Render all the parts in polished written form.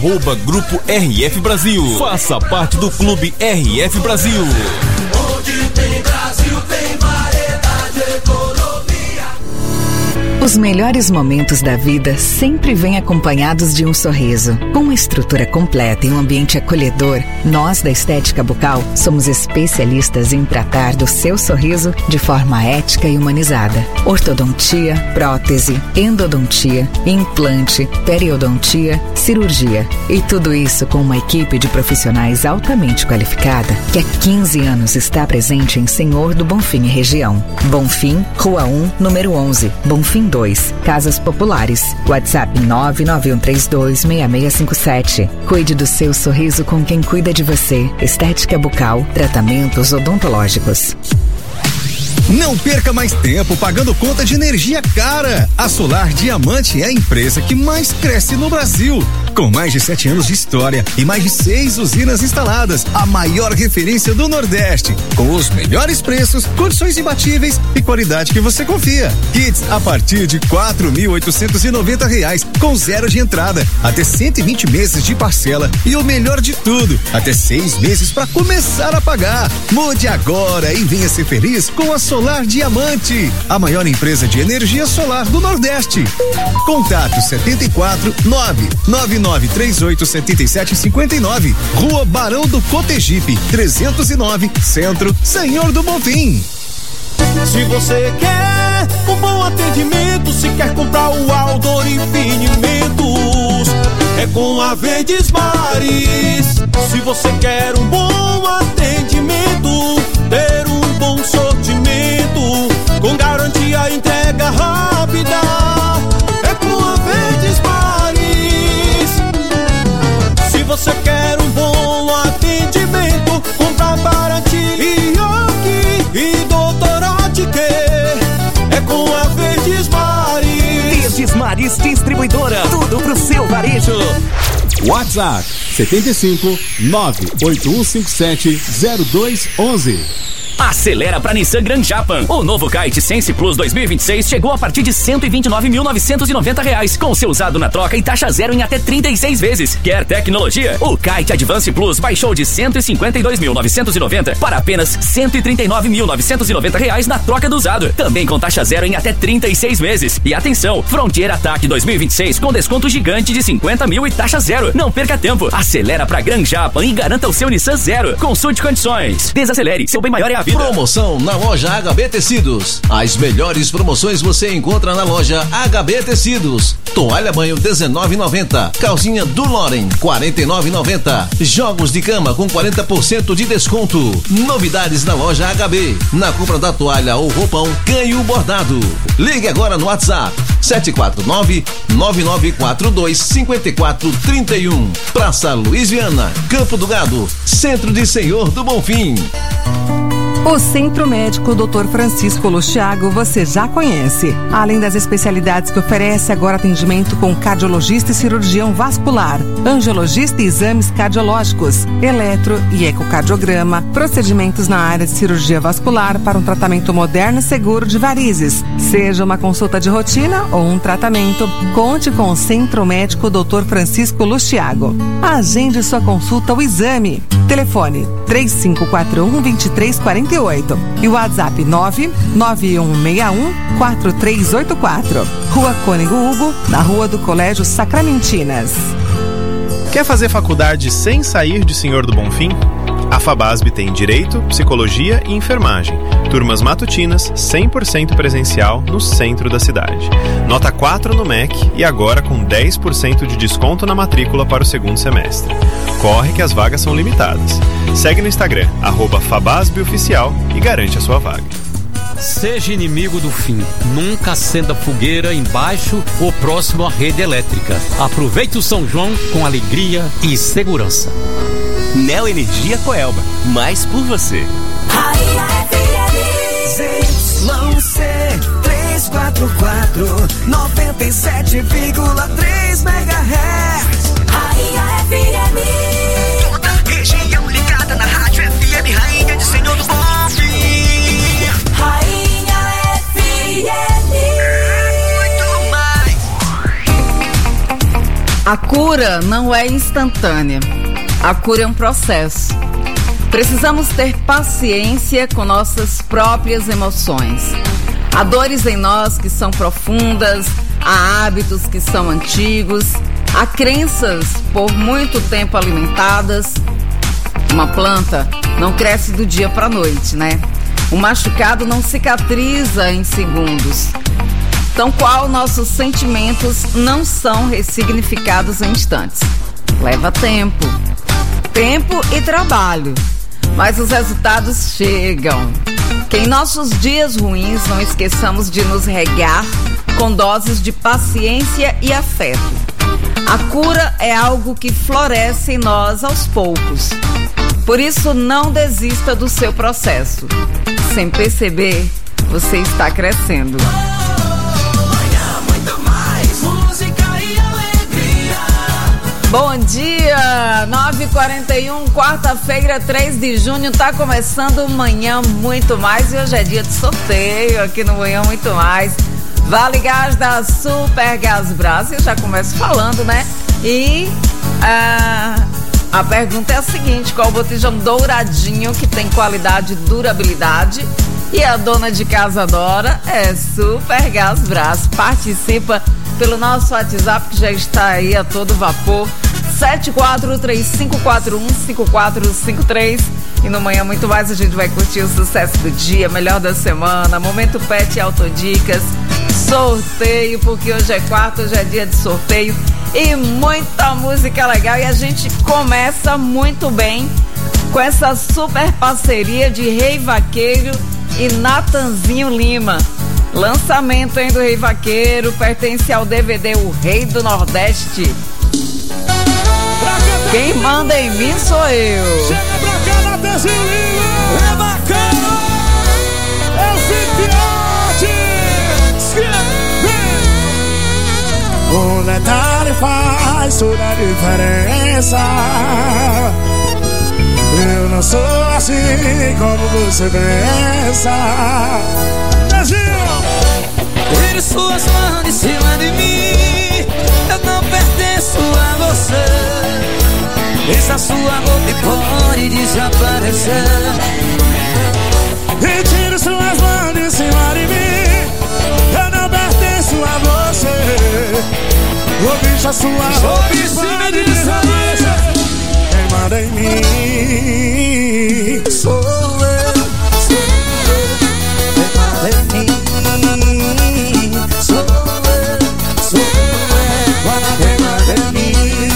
Grupo RF Brasil. Faça parte do Clube RF Brasil. Onde tem Brasil, tem variedade, economia. Os melhores momentos da vida sempre vêm acompanhados de um sorriso. Com uma estrutura completa e um ambiente acolhedor, nós da Estética Bucal somos especialistas em tratar do seu sorriso de forma ética e humanizada. Ortodontia, prótese, endodontia, implante, periodontia, cirurgia. E tudo isso com uma equipe de profissionais altamente qualificada que há 15 anos está presente em Senhor do Bonfim e região. Bonfim, Rua 1, número 11, Bonfim 2, Casas Populares. WhatsApp 991326657. Cuide do seu sorriso com quem cuida de você. Estética Bucal, tratamentos odontológicos. Não perca mais tempo pagando conta de energia cara. A Solar Diamante é a empresa que mais cresce no Brasil. Com mais de 7 anos de história e mais de 6 usinas instaladas, a maior referência do Nordeste. Com os melhores preços, condições imbatíveis e qualidade que você confia. Kits a partir de R$4.890, com 0 de entrada, até 120 meses de parcela e o melhor de tudo, até 6 meses para começar a pagar. Mude agora e venha ser feliz com a Solar Diamante, a maior empresa de energia solar do Nordeste. Contato 74 99938 7759, Rua Barão do Cotegipe, 309, Centro, Senhor do Bonfim. Se você quer um bom atendimento, se quer comprar o Aldor Infinimentos, é com a Verdes Mares. Se você quer um bom atendimento, ter um bom sortimento, com garantia e entrega rápida, é com a Verdes Mares. Se você quer um bom atendimento, comprar baratinho e Doutor Ótker, é com a Verdes Mares. Verdes Mares Distribuidora, tudo pro seu varejo. WhatsApp 75 98157 0211. Acelera pra Nissan Grand Japan. O novo Kite Sense Plus 2026 chegou a partir de R$129.990, com seu usado na troca e taxa zero em até 36 vezes. Quer tecnologia? O Kite Advance Plus baixou de R$152.990 para apenas R$139.990 na troca do usado. Também com taxa zero em até 36 vezes. E atenção, Frontier Attack 2026 com desconto gigante de R$50 mil e taxa zero. Não perca tempo. Acelera pra Grand Japan e garanta o seu Nissan Zero. Consulte condições. Desacelere. Seu bem maior é a vida. Promoção na loja HB Tecidos. As melhores promoções você encontra na loja HB Tecidos. Toalha banho R$19,90. Calcinha do Loren R$49,90. Jogos de cama com 40% de desconto. Novidades na loja HB. Na compra da toalha ou roupão, ganhe o bordado. Ligue agora no WhatsApp 749-9942-5431. Praça Luiz Viana, Campo do Gado, Centro de Senhor do Bonfim. O Centro Médico Dr. Francisco Lustiago você já conhece. Além das especialidades que oferece, agora atendimento com cardiologista e cirurgião vascular, angiologista e exames cardiológicos, eletro e ecocardiograma, procedimentos na área de cirurgia vascular para um tratamento moderno e seguro de varizes. Seja uma consulta de rotina ou um tratamento, conte com o Centro Médico Dr. Francisco Lustiago. Agende sua consulta ou exame. Telefone 3541-2348 e o WhatsApp 99161-4384. Rua Cônego Hugo, na Rua do Colégio Sacramentinas. Quer fazer faculdade sem sair de Senhor do Bonfim? A FABASB tem Direito, Psicologia e Enfermagem. Turmas matutinas, 100% presencial no centro da cidade. Nota 4 no MEC e agora com 10% de desconto na matrícula para o segundo semestre. Corre que as vagas são limitadas. Segue no Instagram, @FABASBOficial e garante a sua vaga. Seja inimigo do fim. Nunca acenda fogueira embaixo ou próximo à rede elétrica. Aproveite o São João com alegria e segurança. Neo Energia Coelba, mais por você. ZYC 344 97,3 MHz. Rainha FM. Toda a região ligada na Rádio FM, Rainha de Senhor do Bonfim. Rainha FM. Muito mais. A cura não é instantânea. A cura é um processo. Precisamos ter paciência com nossas próprias emoções. Há dores em nós que são profundas, há hábitos que são antigos, há crenças por muito tempo alimentadas. Uma planta não cresce do dia para a noite, né? O machucado não cicatriza em segundos. Tão qual nossos sentimentos não são ressignificados em instantes. Leva tempo e trabalho, mas os resultados chegam. Que em nossos dias ruins não esqueçamos de nos regar com doses de paciência e afeto. A cura é algo que floresce em nós aos poucos. Por isso, não desista do seu processo. Sem perceber, você está crescendo. Bom dia, 9h41, quarta-feira, 3 de junho, tá começando Manhã Muito Mais e hoje é dia de sorteio aqui no Manhã Muito Mais. Vale Gás da Super Gás Brás, eu já começo falando, né? E a pergunta é a seguinte: qual o botijão douradinho que tem qualidade e durabilidade e a dona de casa adora? É Super Gás Brás. Participa pelo nosso WhatsApp que já está aí a todo vapor, 7435415453. E no Manhã Muito Mais a gente vai curtir o sucesso do dia, melhor da semana, Momento Pet e Autodicas, sorteio, porque hoje é quarta, hoje é dia de sorteio e muita música legal. E a gente começa muito bem com essa super parceria de Rei Vaqueiro e Natanzinho Lima. Lançamento, hein, do Rei Vaqueiro, pertence ao DVD O Rei do Nordeste. Quem manda em mim sou eu. Chega pra cá, Natanzinho Lima. É bacana. É o Fitiote. Um detalhe faz toda a diferença. Eu não sou assim como você pensa. Tire suas mãos de cima de mim. Eu não pertenço a você. Deixa sua boca e pode desaparecer. E tire suas mãos de cima de mim. Eu não pertenço a você. Vou deixar sua roupa e pode desaparecer. Quem manda em mim sou eu. Quem manda em mim sou eu. Quem manda em mim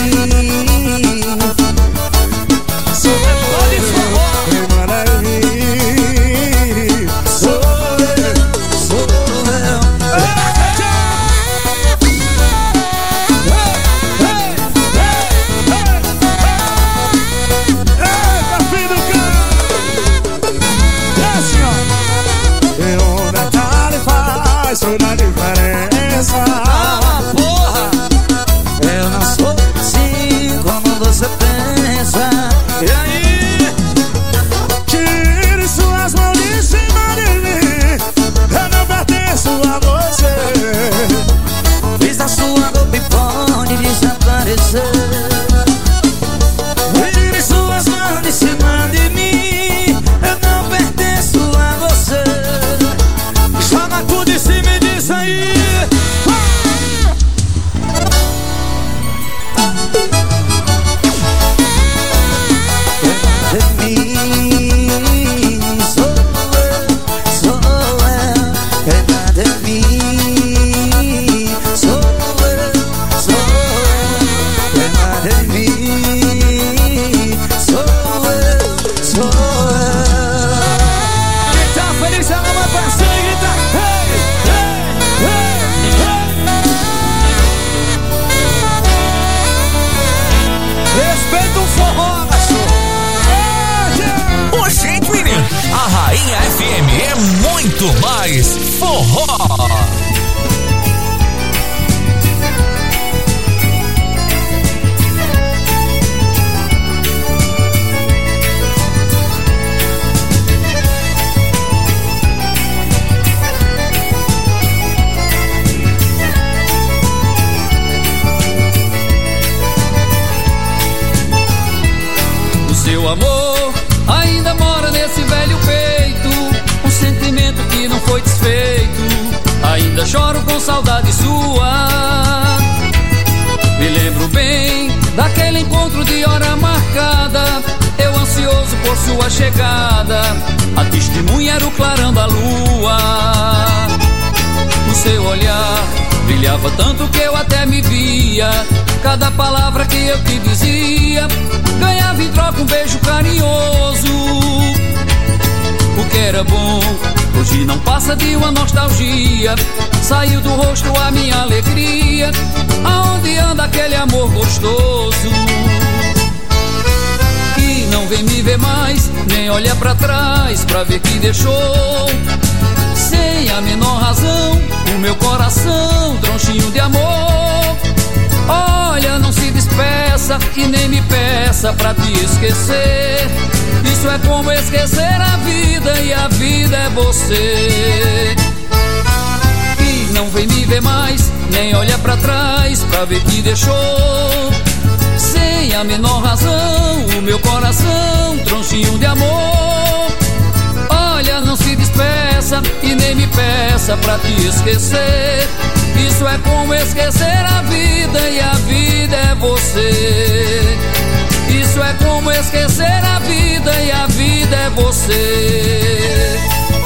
sou eu. Quem manda em mim sou eu. Eita, filho do cara. É assim, ó. E um detalhe faz toda a diferença. Porra, eu não sou assim como você pensa. E aí? Tire suas mãos de cima de mim. Eu não pertenço a você. Fiz a sua roupa e pode desaparecer. Tire suas mãos de cima de mim. Eu não pertenço a você. Joga tudo em cima e diz aí. Quem tá feliz é uma parceira, grita hey, hey, hey, hey. Respeita o forró, cachorro. Ô, gente, menino, a Rainha FM é muito mais forró. ainda choro com saudade sua. Me lembro bem daquele encontro de hora marcada, eu ansioso por sua chegada, a testemunha era o clarão da lua. O seu olhar brilhava tanto que eu até me via, cada palavra que eu te dizia ganhava em troca um beijo carinhoso. O que era bom hoje não passa de uma nostalgia, saiu do rosto a minha alegria, aonde anda aquele amor gostoso. Que não vem me ver mais, nem olha pra trás pra ver que deixou, sem a menor razão, o meu coração tronchinho de amor. Olha, não se despeça e nem me peça pra te esquecer, isso é como esquecer a vida e a vida é você. Que não vem me ver mais, nem olha pra trás pra ver que deixou, sem a menor razão, o meu coração tronchinho de amor. Olha, não se despeça e nem me peça pra te esquecer, isso é como esquecer a vida e a vida é você. Isso é como esquecer a vida e a vida é você.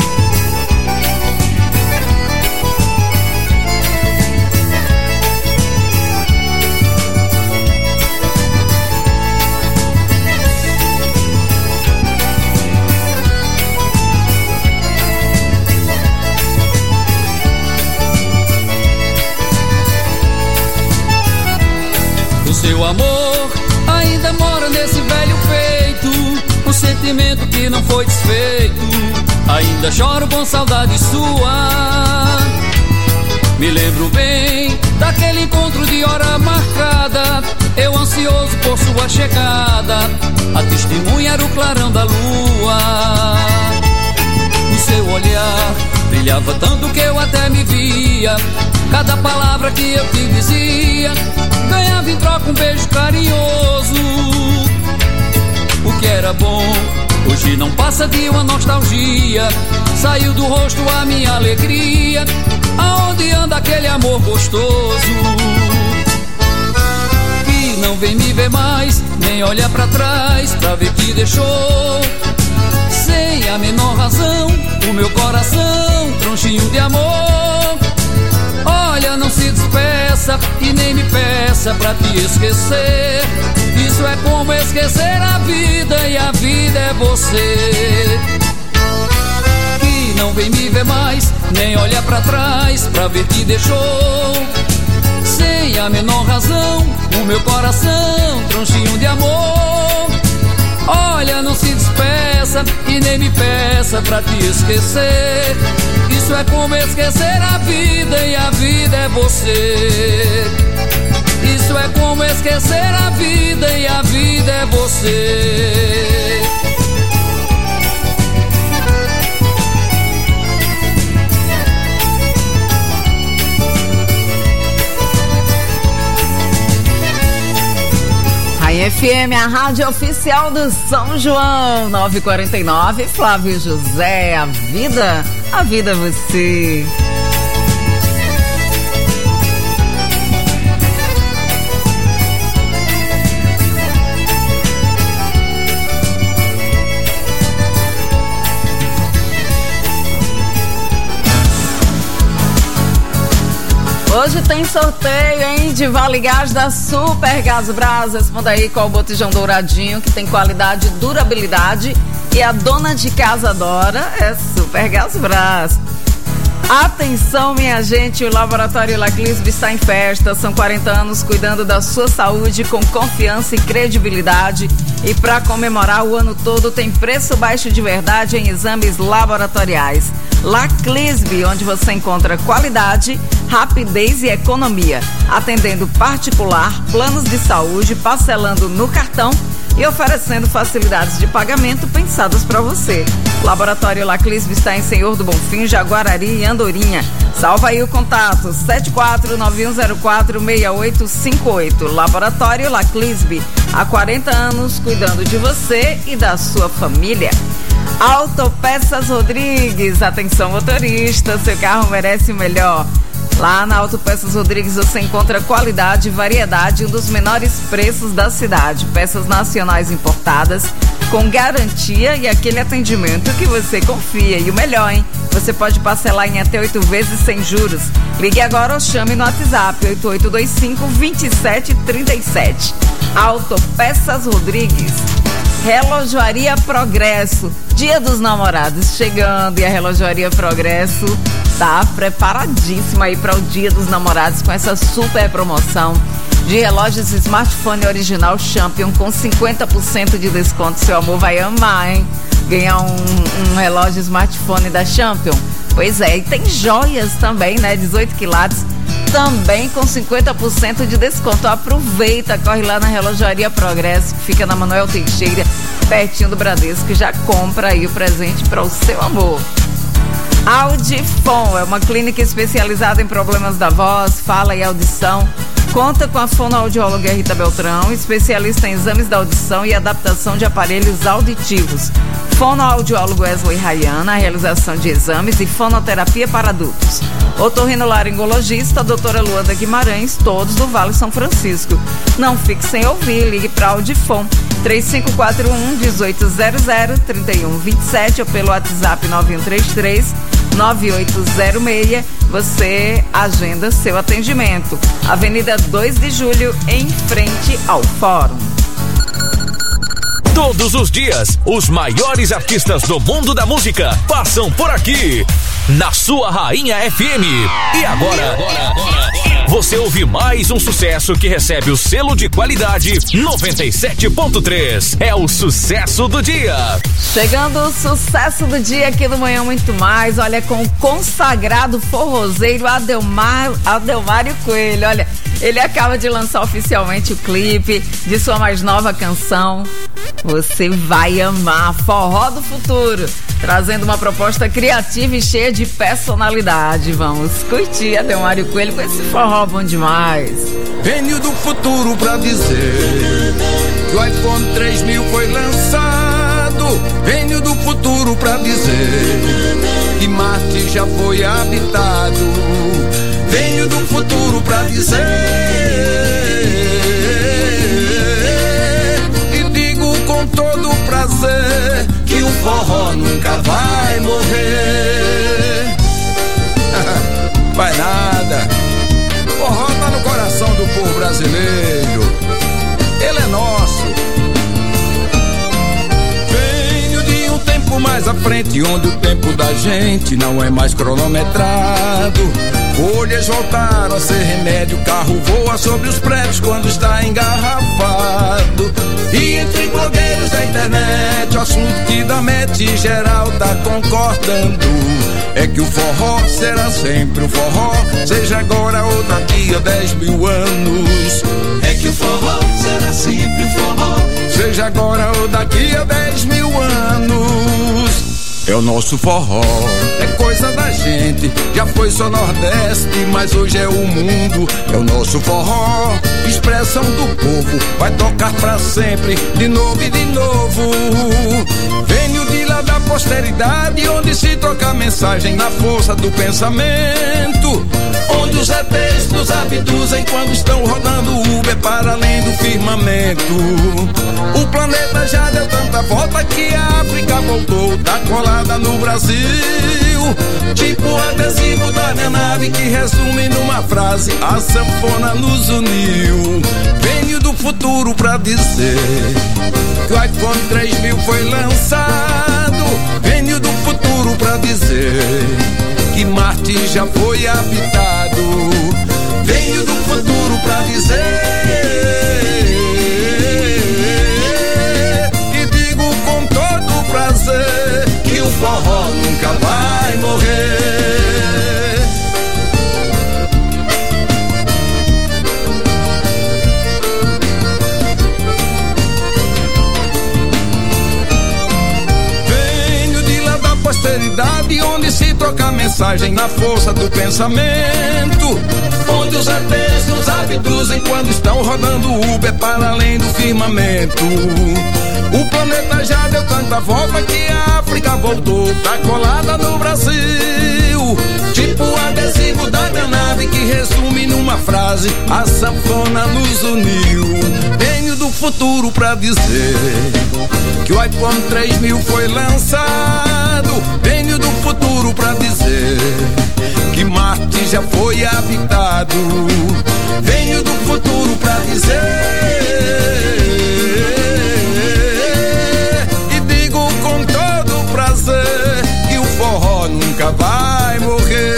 O seu amor ainda mora nesse velho peito, um sentimento que não foi desfeito, ainda choro com saudade sua. Me lembro bem daquele encontro de hora marcada, eu ansioso por sua chegada, a testemunha era o clarão da lua. O seu olhar brilhava tanto que eu até me via, cada palavra que eu te dizia ganhava em troca um beijo carinhoso. O que era bom hoje não passa de uma nostalgia, saiu do rosto a minha alegria, aonde anda aquele amor gostoso. Que não vem me ver mais, nem olha pra trás pra ver que deixou, sem a menor razão, o meu coração tronchinho de amor. Olha, não se despeça e nem me peça pra te esquecer, isso é como esquecer a vida e a vida é você. Que não vem me ver mais, nem olha pra trás pra ver que deixou, sem a menor razão, o meu coração tronchinho de amor. Olha, não se despeça e nem me peça pra te esquecer, isso é como esquecer a vida e a vida é você. Isso é como esquecer a vida e a vida é você. Rai FM, a rádio oficial do São João, 9h49, Flávio José, a vida é você. Hoje tem sorteio, hein, de Vale Gás da Super Gás Brás. Responda aí qual o botijão douradinho que tem qualidade e durabilidade e a dona de casa adora, é Super Gás Brás. Atenção, minha gente, o Laboratório Laclisbe está em festa. São 40 anos cuidando da sua saúde com confiança e credibilidade. E para comemorar o ano todo tem preço baixo de verdade em exames laboratoriais. Laclisbe, onde você encontra qualidade, rapidez e economia, atendendo particular, planos de saúde, parcelando no cartão e oferecendo facilidades de pagamento pensadas para você. Laboratório Laclisbe está em Senhor do Bonfim, Jaguarari e Andorinha. Salva aí o contato, 7491046858. Laboratório Laclisbe, há 40 anos cuidando de você e da sua família. Autopeças Rodrigues, atenção motorista, seu carro merece o melhor. Lá na Autopeças Rodrigues você encontra qualidade e variedade e um dos menores preços da cidade. Peças nacionais importadas com garantia e aquele atendimento que você confia. E o melhor, hein? Você pode parcelar em até 8 vezes sem juros. Ligue agora ou chame no WhatsApp 8825-2737. Autopeças Rodrigues. Relojoaria Progresso. Dia dos Namorados chegando e a Relojoaria Progresso tá preparadíssima aí para o Dia dos Namorados com essa super promoção de relógios smartphone original Champion com 50% de desconto. Seu amor vai amar, hein? Ganhar um relógio smartphone da Champion. Pois é, e tem joias também, né? 18 quilates, também com 50% de desconto. Aproveita, corre lá na Relojoaria Progresso, que fica na Manuel Teixeira, pertinho do Bradesco, e já compra aí o presente para o seu amor. Audifon é uma clínica especializada em problemas da voz, fala e audição. Conta com a fonoaudióloga Rita Beltrão, especialista em exames da audição e adaptação de aparelhos auditivos. Fonoaudiólogo Wesley Rayana, a realização de exames e fonoterapia para adultos. Otorrinolaringologista, doutora Luanda Guimarães, todos do Vale São Francisco. Não fique sem ouvir, ligue para Audifon 3541-1800-3127 ou pelo WhatsApp 9133-9806. Você agenda seu atendimento. Avenida 2 de Julho, em frente ao Fórum. Todos os dias, os maiores artistas do mundo da música passam por aqui, na sua Rainha FM. E agora, você ouve mais um sucesso que recebe o selo de qualidade 97.3. É o sucesso do dia. Chegando o sucesso do dia aqui do Manhã Muito Mais, olha, com o consagrado forrozeiro Adelmário Coelho. Olha, ele acaba de lançar oficialmente o clipe de sua mais nova canção. Você vai amar, Forró do Futuro, trazendo uma proposta criativa e cheia de personalidade. Vamos curtir Adelmário Coelho com esse forró bom demais. Venho do futuro pra dizer que o iPhone 3000 foi lançado. Venho do futuro pra dizer que Marte já foi habitado. Venho do futuro pra dizer e digo com todo prazer que o forró nunca vai morrer. Vai nada, forró tá no coração do povo brasileiro, ele é nosso. Venho de um tempo mais à frente, onde o tempo da gente não é mais cronometrado. Folhas voltaram a ser remédio, carro voa sobre os prédios quando está engarrafado. E entre blogueiros da internet, o assunto que dá match geral tá concordando é que o forró será sempre o forró, seja agora ou daqui a 10 mil anos. É que o forró será sempre o forró, seja agora ou daqui a 10 mil anos. É o nosso forró, é coisa da gente, já foi só Nordeste, mas hoje é o mundo. É o nosso forró, expressão do povo, vai tocar pra sempre, de novo e de novo. Venho de lá da posteridade, onde se troca mensagem na força do pensamento, onde os ETs nos abduzem quando estão rodando Uber para além do firmamento. O planeta já deu tanta volta que a África voltou, tá colada no Brasil, tipo o adesivo da minha nave que resume numa frase: a sanfona nos uniu. Venho do futuro pra dizer que o iPhone 3000 foi lançado. Venho do futuro pra dizer que Marte já foi habitado. Venho do futuro pra dizer e digo com todo prazer que o forró nunca vai morrer. Venho de lá da posteridade, onde se troca mensagem na força do pensamento, onde os ETs nos abduzem quando estão rodando Uber para além do firmamento. O planeta já deu tanta volta que a África voltou, tá colada no Brasil. Tipo o adesivo da minha nave que resume numa frase: a sanfona nos uniu. Venho do futuro pra dizer que o iPhone 3000 foi lançado. Venho do futuro pra dizer que Marte já foi habitado. Venho do futuro pra dizer e digo com todo prazer que o forró nunca vai morrer.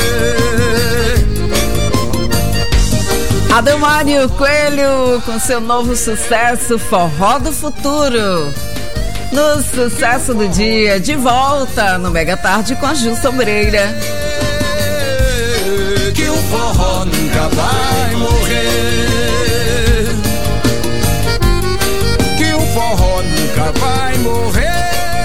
Adalmário Coelho com seu novo sucesso Forró do Futuro. No Sucesso do Dia, de volta no Mega Tarde com a Ju Sobreira. Que o forró nunca vai morrer. Que o forró nunca vai morrer.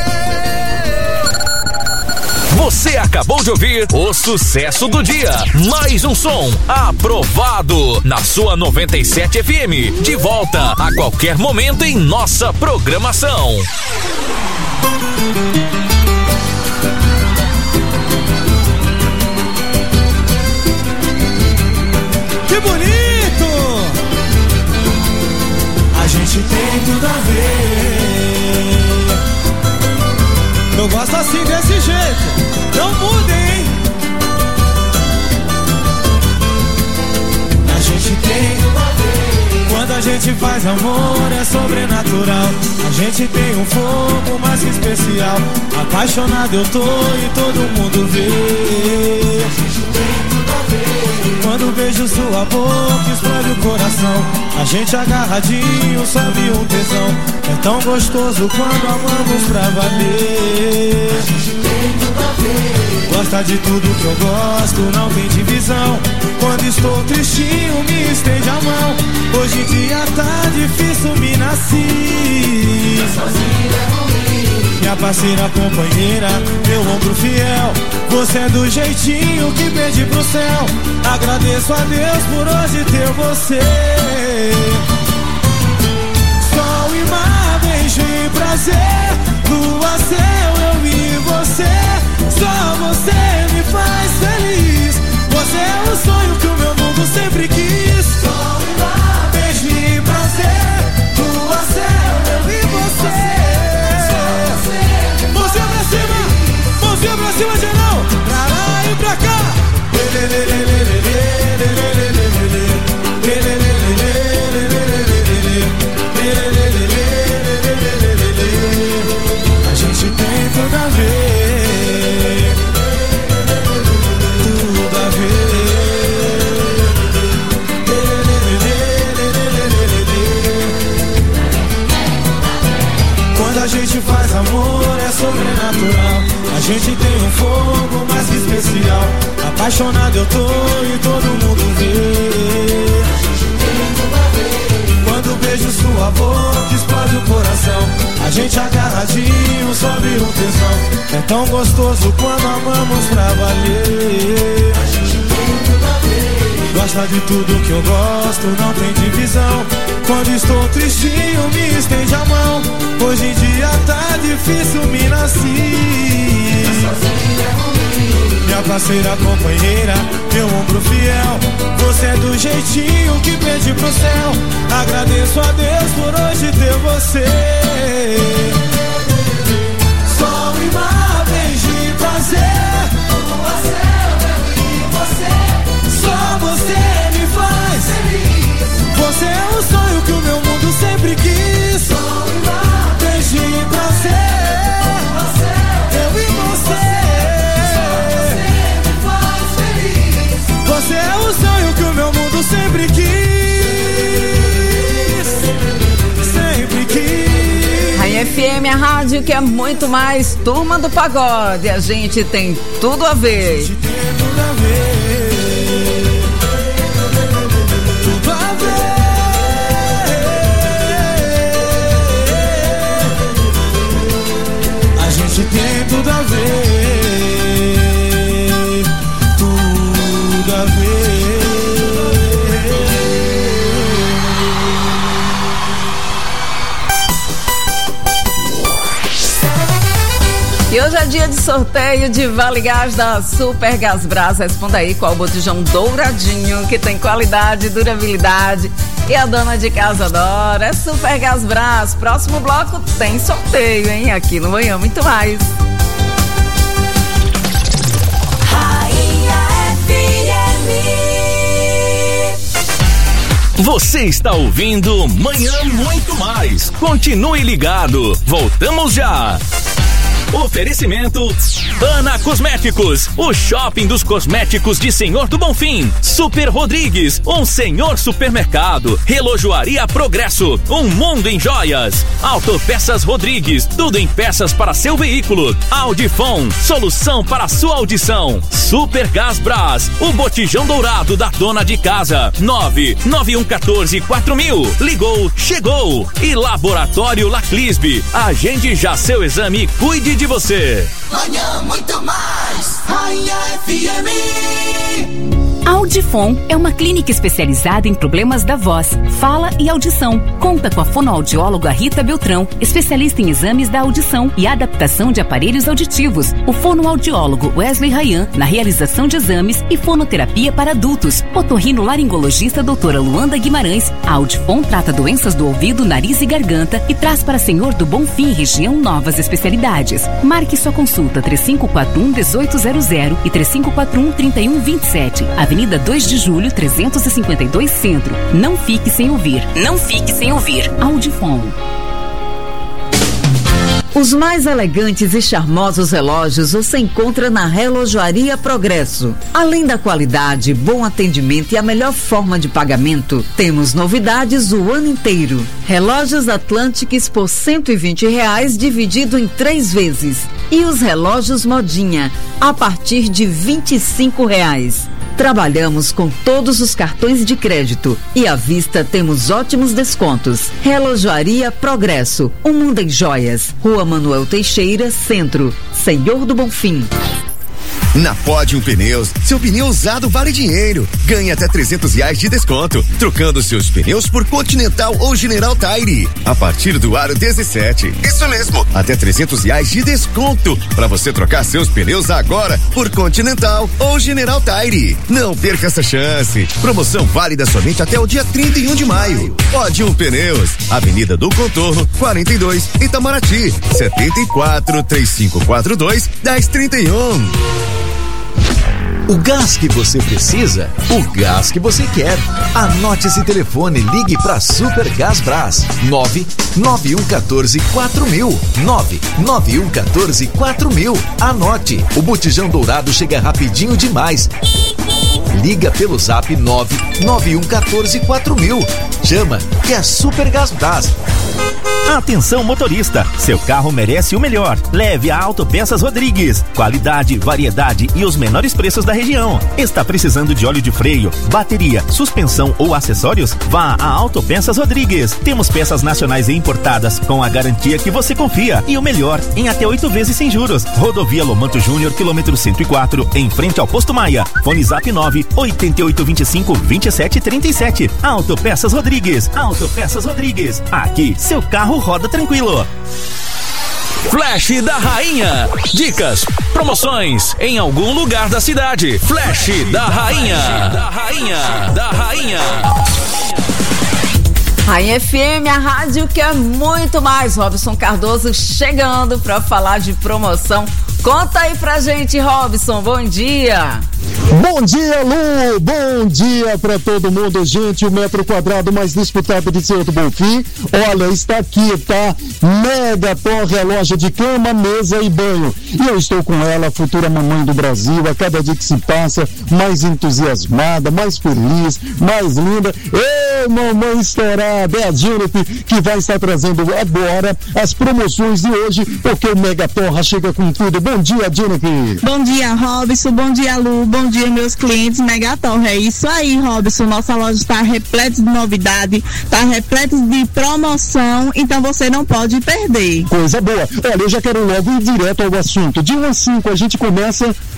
Você acabou de ouvir o Sucesso do Dia. Mais um som aprovado na sua 97 FM. De volta a qualquer momento em nossa programação. Que bonito! A gente tem tudo a ver. Eu gosto assim desse jeito. Não mudem. A gente tem tudo a ver. Quando a gente faz amor é sobrenatural. A gente tem um fogo mais que especial. Apaixonado eu tô e todo mundo vê. A gente tem tudo a ver. Quando beijo sua boca explode o coração. A gente agarradinho sobe um tesão. É tão gostoso quando amamos pra valer. A gente tem tudo a ver. Gosta de tudo que eu gosto, não tem divisão. Quando estou tristinho me estende a mão. Hoje em dia tá difícil me nascer. Sozinho é ruim. Minha parceira, companheira, meu ombro fiel. Você é do jeitinho que pede pro céu. Agradeço a Deus por hoje ter você. Sol e mar, beijo e prazer. Lua, céu, eu e você. Só você me faz feliz. Você é o sonho que o meu mundo sempre quis. Sol e mar, beijo e prazer. Lua, céu, eu e você. Mãozinha pra cima, mãozinha pra cima, geral. Pra lá e pra cá. A gente tem tudo a ver. Tudo a ver. Quando a gente faz amor é sobrenatural. A gente tem um fogo mais que especial. Apaixonado eu tô e todo mundo vê. A gente tem tudo a ver. Quando beijo sua boca explode o coração. A gente agarradinho sobe um tesão. É tão gostoso quando amamos pra valer. A gente tem tudo a ver. Gosta de tudo que eu gosto, não tem divisão. Quando estou tristinho me estende a mão. Hoje em dia tá difícil me nascer. Sozinho é ruim. Minha parceira, companheira, meu ombro fiel. Você é do jeitinho que pede pro céu. Agradeço a Deus por hoje ter você. Sol e mar, beijo e prazer. Lua, céu, eu e você. Só você me faz feliz. Você é o sonho que o meu mundo sempre quis. Sol e mar, beijo e prazer. Lua, céu, eu e você. Você é o sonho que o meu mundo sempre quis. Sempre quis. A FM, a rádio que é muito mais Turma do Pagode. A gente tem tudo a ver. A gente tem tudo a ver. Tudo a ver. A gente tem tudo a ver. A ver. E hoje é dia de sorteio de Vale Gás da Super Gasbras. Responda aí qual o botijão douradinho que tem qualidade e durabilidade e a dona de casa adora. É Super Gasbras. Próximo bloco tem sorteio, hein? Aqui no Manhã Muito Mais. Você está ouvindo Manhã Muito Mais. Continue ligado. Voltamos já. Oferecimento Ana Cosméticos, o shopping dos cosméticos de Senhor do Bonfim. Super Rodrigues, um senhor supermercado. Relojoaria Progresso, um mundo em joias. Autopeças Rodrigues, tudo em peças para seu veículo. Audifon, solução para sua audição. Super Gasbras, o botijão dourado da dona de casa. 991144000. Ligou, chegou. E Laboratório Laclisbe, agende já seu exame e cuide de você. Manhã Muito Mais, Rainha FM. Audifon é uma clínica especializada em problemas da voz, fala e audição. Conta com a fonoaudióloga Rita Beltrão, especialista em exames da audição e adaptação de aparelhos auditivos. O fonoaudiólogo Wesley Rayan, na realização de exames e fonoterapia para adultos. Otorrinolaringologista doutora Luanda Guimarães. A Audifon trata doenças do ouvido, nariz e garganta e traz para Senhor do Bonfim região novas especialidades. Marque sua consulta 3541-1800 e 3541-3127. Avenida 2 de Julho, 352 Centro. Não fique sem ouvir. Não fique sem ouvir. Audifon. Os mais elegantes e charmosos relógios você encontra na Relojoaria Progresso. Além da qualidade, bom atendimento e a melhor forma de pagamento, temos novidades o ano inteiro. Relógios Atlantics por R$120 dividido em 3 vezes. E os relógios Modinha a partir de R$25. Trabalhamos com todos os cartões de crédito e à vista temos ótimos descontos. Relojoaria Progresso, um mundo em joias. Rua Manuel Teixeira, Centro, Senhor do Bonfim. Na Podium Pneus, seu pneu usado vale dinheiro. Ganhe até R$300 de desconto, trocando seus pneus por Continental ou General Tire. A partir do aro 17. Isso mesmo, até R$300 de desconto para você trocar seus pneus agora por Continental ou General Tire. Não perca essa chance. Promoção válida somente até o dia 31 de maio. Podium Pneus, Avenida do Contorno, 42, Itamaraty, 74-3542-1031. O gás que você precisa, o gás que você quer. Anote esse telefone, ligue para Super Gasbras 991144000. 991144000. Anote, o botijão dourado chega rapidinho demais. Liga pelo zap 991144000. Chama, que é Super Gasbras. Atenção motorista, seu carro merece o melhor. Leve a Autopeças Rodrigues. Qualidade, variedade e os menores preços da região. Está precisando de óleo de freio, bateria, suspensão ou acessórios? Vá a Autopeças Rodrigues. Temos peças nacionais e importadas com a garantia que você confia. E o melhor, em até 8 vezes sem juros. Rodovia Lomanto Júnior, quilômetro 104, em frente ao Posto Maia. Fone Zap 988252737. Autopeças Rodrigues. Autopeças Rodrigues. Aqui, seu carro roda tranquilo. Flash da Rainha. Dicas, promoções em algum lugar da cidade. Flash da Rainha. Da Rainha. Da Rainha. Rainha FM, a rádio que é muito mais. Robson Cardoso chegando para falar de promoção. Conta aí pra gente, Robson. Bom dia. Bom dia, Lu! Bom dia pra todo mundo, gente. O metro quadrado mais disputado de Senhor do Bonfim. Olha, está aqui, tá? Megaton relógio de cama, mesa e banho. E eu estou com ela, a futura mamãe do Brasil. A cada dia que se passa, mais entusiasmada, mais feliz, mais linda. Ei, mamãe estourada! É a Jennifer que vai estar trazendo agora as promoções de hoje, porque o Megaton chega com tudo. Bom dia, Jennifer! Bom dia, Robson. Bom dia, Lu. Bom dia, meus clientes Megaton. É isso aí, Robson. Nossa loja está repleta de novidade, está repleta de promoção, então você não pode perder. Coisa boa. Olha, eu já quero logo ir direto ao assunto. De 1 a 5 a gente começa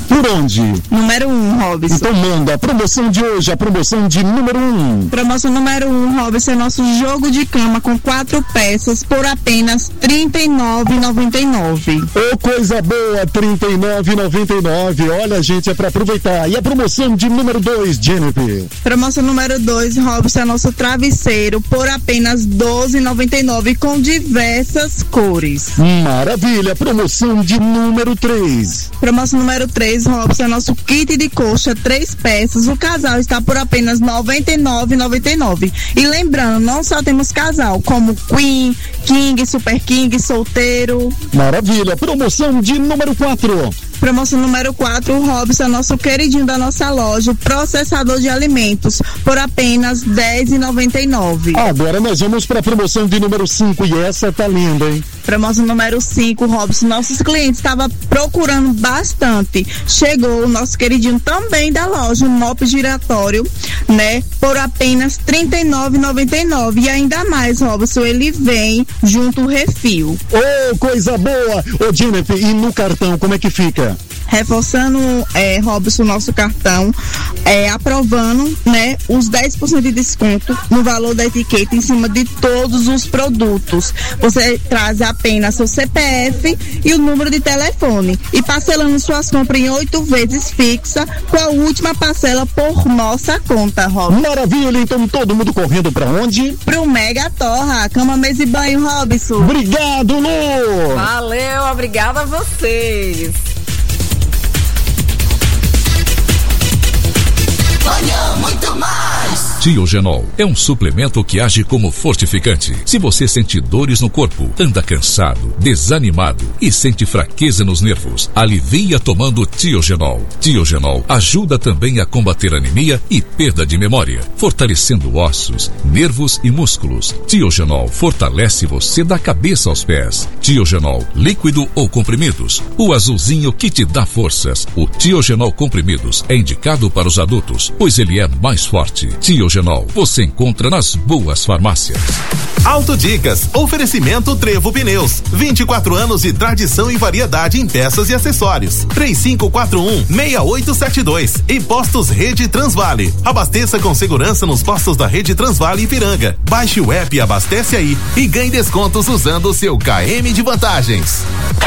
Por onde? Número 1, Robson. Então manda a promoção de hoje, a promoção de número 1. Promoção número 1, Robson, é nosso jogo de cama com 4 peças por apenas R$ 39,99. Ô, coisa boa, R$ 39,99. Olha, gente, é pra aproveitar. E a promoção de número 2, Jennifer? Promoção número 2, Robson, é nosso travesseiro por apenas R$ 12,99 com diversas cores. Maravilha, promoção de número 3. Promoção número 3, Robson, é nosso kit de coxa, 3 peças. O casal está por apenas R$ 99,99. E lembrando, não só temos casal, como Queen, King, Super King, solteiro. Maravilha, promoção de número 4. Promoção número 4, o Robson, nosso queridinho da nossa loja, processador de alimentos, por apenas R$ 10,99. Agora nós vamos para a promoção de número 5 e essa tá linda, hein? Promoção número 5, Robson, nossos clientes estavam procurando bastante. Chegou o nosso queridinho também da loja, um mop giratório, né? Por apenas R$ 39,99. E ainda mais, Robson, ele vem junto o refil. Ô, coisa boa! Ô, Jennifer, e no cartão, como é que fica? Reforçando, Robson, nosso cartão, aprovando, né, os 10% de desconto no valor da etiqueta em cima de todos os produtos. Você traz apenas seu CPF e o número de telefone e parcelando suas compras em 8 vezes fixa, com a última parcela por nossa conta, Robson. Maravilha, então todo mundo correndo pra onde? Pro Mega Torra, cama, mesa e banho, Robson. Obrigado, Lu! Valeu, obrigada a vocês. Manhã muito mais. Tiogenol é um suplemento que age como fortificante. Se você sente dores no corpo, anda cansado, desanimado e sente fraqueza nos nervos, alivia tomando Tiogenol. Tiogenol ajuda também a combater anemia e perda de memória, fortalecendo ossos, nervos e músculos. Tiogenol fortalece você da cabeça aos pés. Tiogenol, líquido ou comprimidos, o azulzinho que te dá forças. O Tiogenol comprimidos é indicado para os adultos, pois ele é mais forte. Tiogenol você encontra nas boas farmácias. Autodicas, oferecimento Trevo Pneus, 24 anos de tradição e variedade em peças e acessórios. 3541-6872 e Postos Rede Transvale. Abasteça com segurança nos postos da Rede Transvale Ipiranga. Baixe o app e abastece aí e ganhe descontos usando o seu KM de vantagens.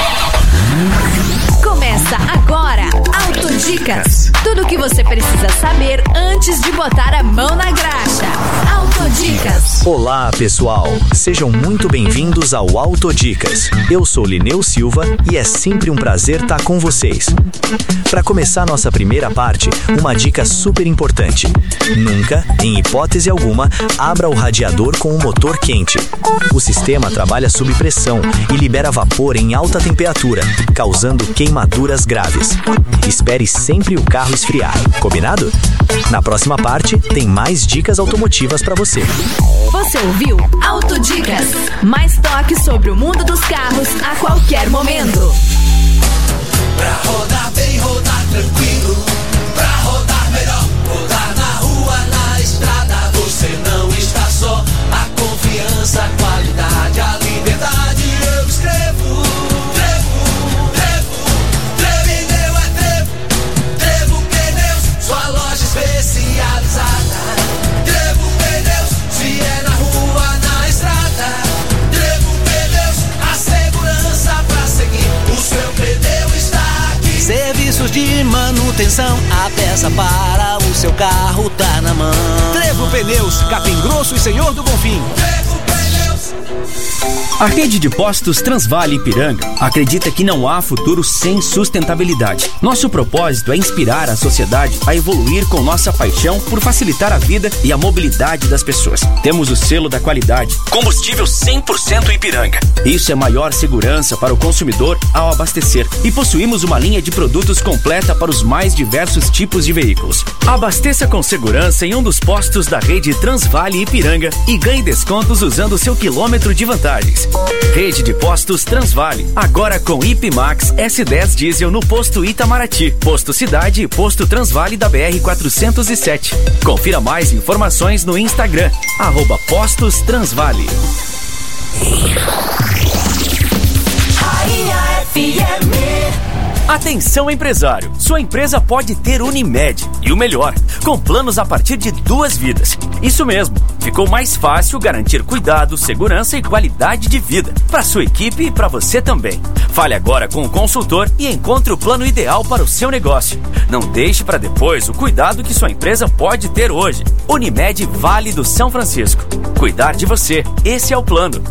Começa agora, Autodicas. Tudo o que você precisa saber antes de botar a mão na graxa. Autodicas. Olá, pessoal. Sejam muito bem-vindos ao Autodicas. Eu sou Lineu Silva e é sempre um prazer estar com vocês. Para começar nossa primeira parte, uma dica super importante. Nunca, em hipótese alguma, abra o radiador com o motor quente. O sistema trabalha sob pressão e libera vapor em alta temperatura, causando queimaduras graves. Espere sempre o carro esfriar, combinado? Na próxima parte, tem mais dicas automotivas para você. Você ouviu Autodicas. Mais toque sobre o mundo dos carros a qualquer momento. Pra rodar bem, rodar tranquilo. Pra rodar melhor, rodar na rua, na estrada. Você não está só. A confiança, a qualidade, a liberdade. Eu escrevo. Especializada, Trevo Pneus, se é na rua, na estrada. Trevo Pneus, a segurança pra seguir. O seu pneu está aqui. Serviços de manutenção, a peça para o seu carro tá na mão. Trevo Pneus, Capim Grosso e Senhor do Bonfim. Trevo Pneus. A rede de postos Transvale Ipiranga acredita que não há futuro sem sustentabilidade. Nosso propósito é inspirar a sociedade a evoluir com nossa paixão por facilitar a vida e a mobilidade das pessoas. Temos o selo da qualidade, combustível 100% Ipiranga. Isso é maior segurança para o consumidor ao abastecer. E possuímos uma linha de produtos completa para os mais diversos tipos de veículos. Abasteça com segurança em um dos postos da rede Transvale Ipiranga e ganhe descontos usando o seu quilômetro de vantagens. Rede de postos Transvale, agora com Ipimax S10 Diesel no posto Itamaraty, posto Cidade e posto Transvale da BR-407. Confira mais informações no Instagram, @Postos Transvale. Rainha FM. Atenção, empresário! Sua empresa pode ter Unimed. E o melhor, com planos a partir de 2 vidas. Isso mesmo, ficou mais fácil garantir cuidado, segurança e qualidade de vida para sua equipe e para você também. Fale agora com o consultor e encontre o plano ideal para o seu negócio. Não deixe para depois o cuidado que sua empresa pode ter hoje. Unimed Vale do São Francisco. Cuidar de você, esse é o plano.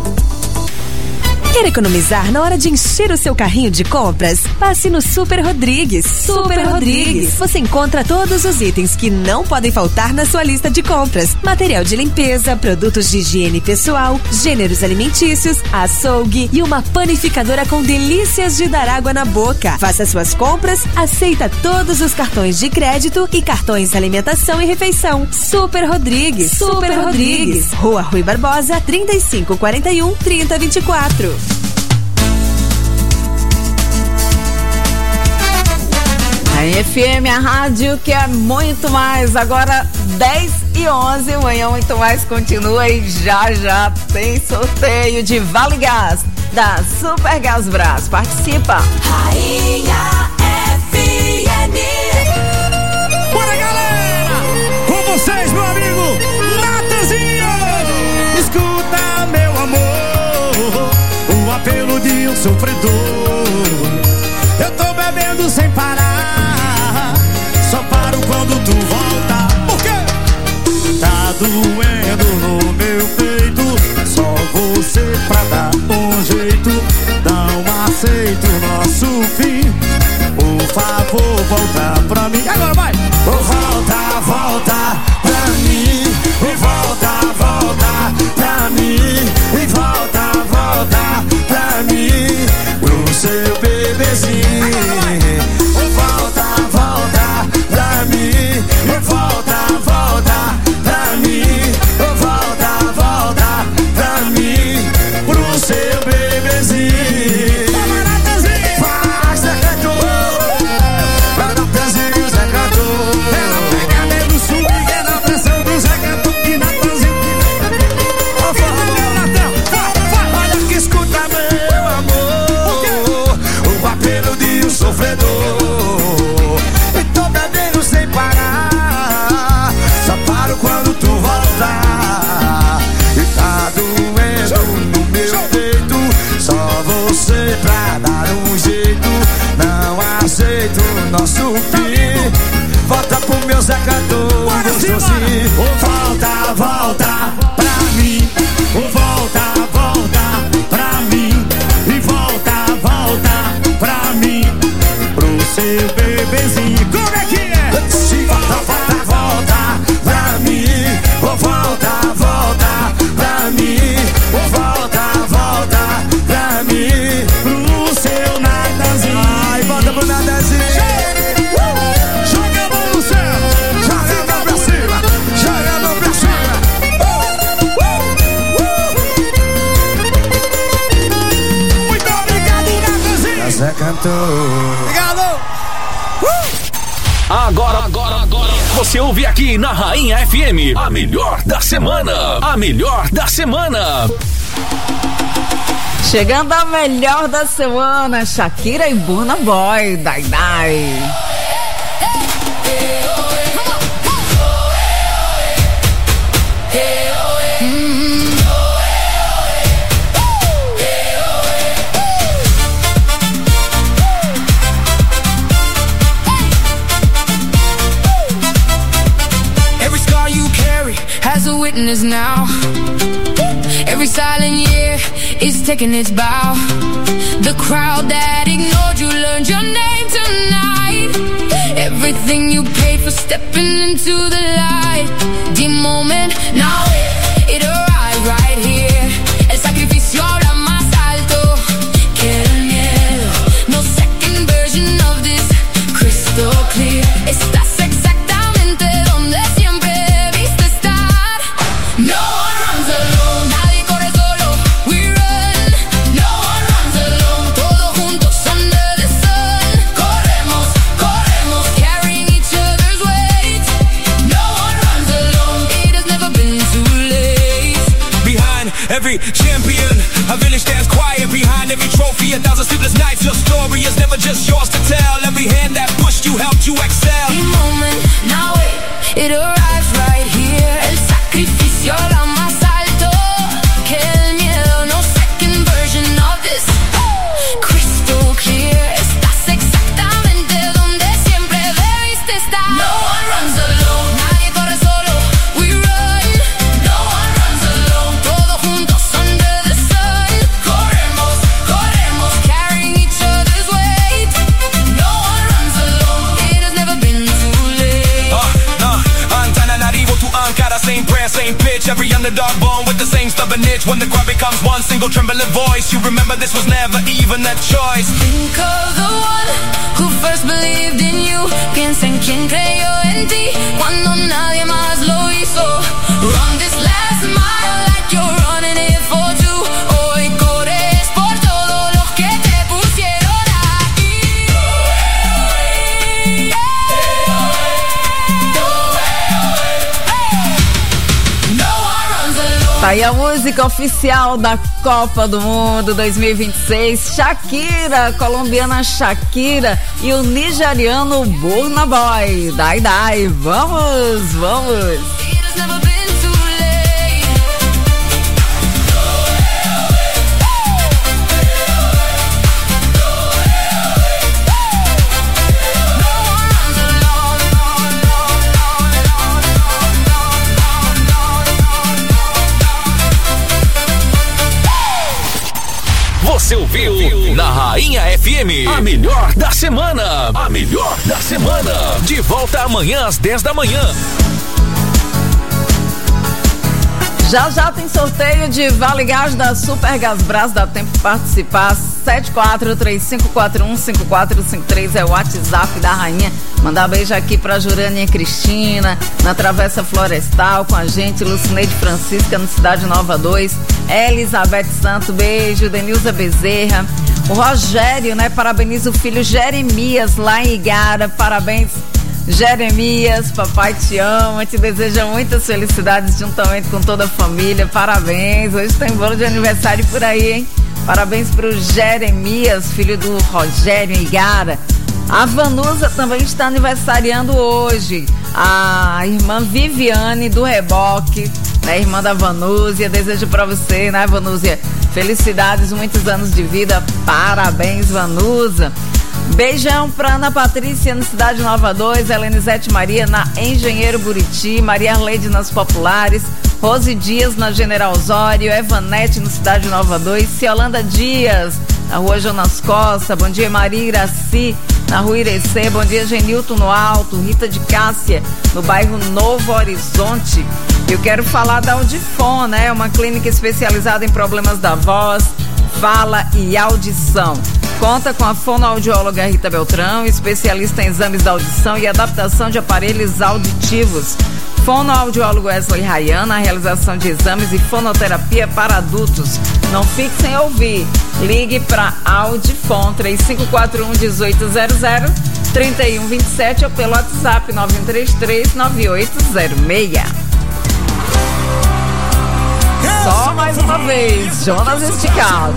Quer economizar na hora de encher o seu carrinho de compras? Passe no Super Rodrigues. Super Rodrigues. Você encontra todos os itens que não podem faltar na sua lista de compras. Material de limpeza, produtos de higiene pessoal, gêneros alimentícios, açougue e uma panificadora com delícias de dar água na boca. Faça suas compras, aceita todos os cartões de crédito e cartões de alimentação e refeição. Super Rodrigues. Super Rodrigues. Rua Rui Barbosa, 3541 3024. A FM, a rádio que é muito mais. Agora 10h11, amanhã muito mais continua e já tem sorteio de Vale Gás da Super Gás Brás. Participa! Rainha FM. Bora, galera! Com vocês, meu amigo Natanzinho! Escuta, meu amor, o apelo de um sofredor. Eu tô bebendo sem parar, só paro quando tu volta. Por quê? Tá doendo no meu peito, só você pra dar um jeito. Não aceito o nosso fim, por favor, volta pra mim. Agora vai! Volta, volta pra mim, e volta, volta pra mim, e volta, volta pra mim, pro seu bebezinho. Volta, volta pra mim, e volta, volta pra mim, volta, volta pra mim, pro seu bebezinho. Faz, Zé Cantor, Natanzinho, Zé Cantor. É na pegada do sul e é na pressão do Zé Cantor e Natanzinho. Ô, meu Natan, vai, olha que escuta, meu amor, o apelo de um sofredor. E tô bebendo sem parar, só paro quando tu voltar. E tá doendo no meu peito, só você pra dar um jeito. Não aceito o nosso fim, volta pro meu Zé Cantor. Volta, volta pra mim, volta, volta pra mim, e volta, volta pra mim, pro seu bebezinho. Como é que é? Se volta, volta, volta pra mim, volta, volta pra mim, volta, volta pra mim, pro seu Natanzinho. Ai, volta pro Natanzinho. Joga a mão no céu, joga a mão pra cima, joga a mão pra cima. Muito obrigado, Natanzinho. Zé Cantor. Obrigado. Agora, você ouve aqui na Rainha FM, a melhor da semana. A melhor da semana. Chegando a melhor da semana, Shakira e Burna Boy, Dai Dai. Every scar you carry has a witness now. Every silent year is taking its bow. The crowd that ignored you learned your name tonight. Everything you paid for stepping into the light. The moment, now it arrived right here. El sacrificio ahora más alto que el miedo. No second version of this, crystal clear. Estás exactamente donde siempre debiste estar. No one runs alone, nadie corre solo. We run, no one runs alone. Todos juntos under the sun. Corremos, corremos, carrying each other's weight. No one runs alone, it has never been too late. Behind every just yours to tell. Every hand that pushed you helped you excel. The moment, now it arrives right here. El sacrificio, la más alto que el miedo. No second version of this. Crystal clear. Estás exactamente donde siempre debiste estar. No one runs alone. Nadie corre solo. We run. No one runs alone. Todos juntos under the sun. Corremos, corremos, carrying each other's weight. No one runs alone. It has never been too late. Antananarivo to Ankara, same prayer, same pitch. Every underdog born with the same stubborn itch. When the crowd becomes one single trembling voice, you remember this was never even a choice. Think of the one who first believed in you. Piensa en quien creyó en ti cuando nadie más lo hizo. Run this last mile like you're running it for two. Hoy corres por todos los que te pusieron aquí. No one runs alone. Tá aí a música oficial da Copa do Mundo 2026. Shakira, colombiana Shakira e o nigeriano Burna Boy. Dai, dai, vamos, vamos. It has never been too late. Você ouviu na Rainha FM a melhor da semana. A melhor da semana. De volta amanhã às 10 da manhã. Já já tem sorteio de Vale Gás da Super Gasbras, dá tempo de participar. 7435415453 é o WhatsApp da Rainha. Mandar beijo aqui pra Jurânia Cristina, na Travessa Florestal com a gente, Lucineide Francisca no Cidade Nova 2, Elizabeth Santo, beijo, Denilza Bezerra, o Rogério, né, parabeniza o filho Jeremias lá em Igara, parabéns Jeremias, papai te ama, te deseja muitas felicidades juntamente com toda a família, parabéns, hoje tem bolo de aniversário por aí, hein? Parabéns pro Jeremias, filho do Rogério em Igara. A Vanusa também está aniversariando hoje, a irmã Viviane do Reboque, né, irmã da Vanúzia, desejo pra você, né, Vanúzia, felicidades, muitos anos de vida, parabéns, Vanusa. Beijão pra Ana Patrícia na Cidade Nova 2, Helenizete Maria na Engenheiro Buriti, Maria Arleide nas Populares, Rose Dias na General Osório, Evanete no Cidade Nova 2, Ciolanda Dias na Rua Jonas Costa, bom dia Maria Iraci na Rua Irecê, bom dia Genilton no Alto, Rita de Cássia no bairro Novo Horizonte. Eu quero falar da Audifon, né? Uma clínica especializada em problemas da voz, fala e audição. Conta com a fonoaudióloga Rita Beltrão, especialista em exames da audição e adaptação de aparelhos auditivos. Fonoaudiólogo Wesley Rayana, na realização de exames e fonoterapia para adultos. Não fique sem ouvir. Ligue para Audifon 3541-1800, 3127 ou pelo WhatsApp 9133-9806. Só mais uma vez, Jonas Esticado.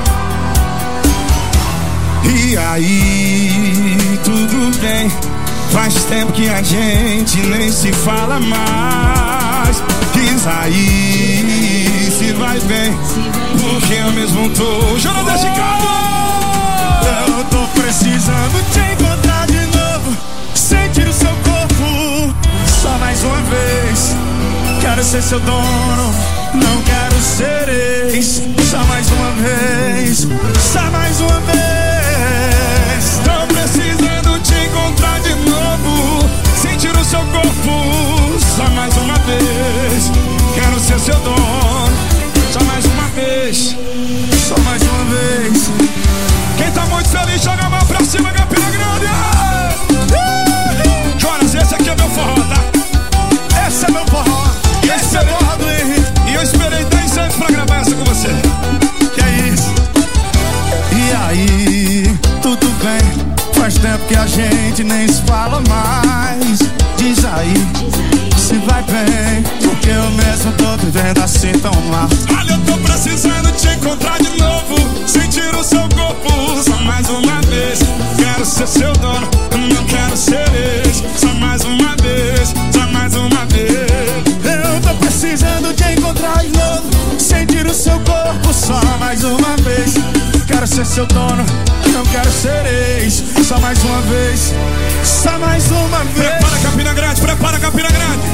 E aí, tudo bem? Faz tempo que a gente nem se fala mais. Diz aí, se vai bem, porque eu mesmo tô. Jonas Esticado! Eu tô precisando te encontrar de novo, sentir o seu corpo, só mais uma vez. Quero ser seu dono, não quero ser ex. Só mais uma vez, só mais uma vez. Tô precisando te encontrar de novo, sentir o seu corpo, só mais uma vez. Quero ser seu dono, só mais uma vez, só mais uma vez. Quem tá muito feliz, joga a mão pra cima, Campina Grande. Jonas, esse aqui é meu forró, tá? Esse é meu forró, esse é meu forró do Henrique. E eu esperei 10 anos pra gravar essa com você. Que é isso? E aí, tudo bem? Faz tempo que a gente nem se fala mais. Diz aí, se vai bem, porque eu mesmo tô vivendo assim tão mal. Olha, eu tô precisando te encontrar de novo, sentir o seu corpo, só mais uma vez. quero ser seu dono, não quero ser ex. Só mais uma vez, só mais uma vez. Eu tô precisando de encontrar de novo, sentir o seu corpo só mais uma vez. Quero ser seu dono, não quero ser ex. Só mais uma vez, só mais uma vez. Prepara Campina Grande, prepara Campina Grande.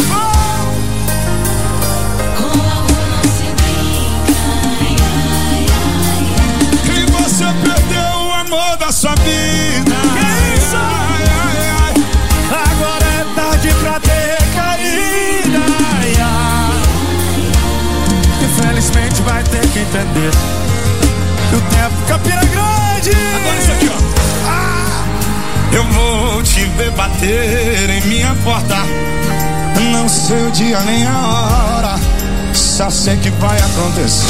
E você perdeu o amor da sua vida. Que isso? Agora é tarde pra ter recaída. Infelizmente vai ter que entender que o tempo Campina Grande. Agora isso aqui, ó. Eu vou te ver bater em minha porta. Não sei o dia nem a hora, só sei que vai acontecer.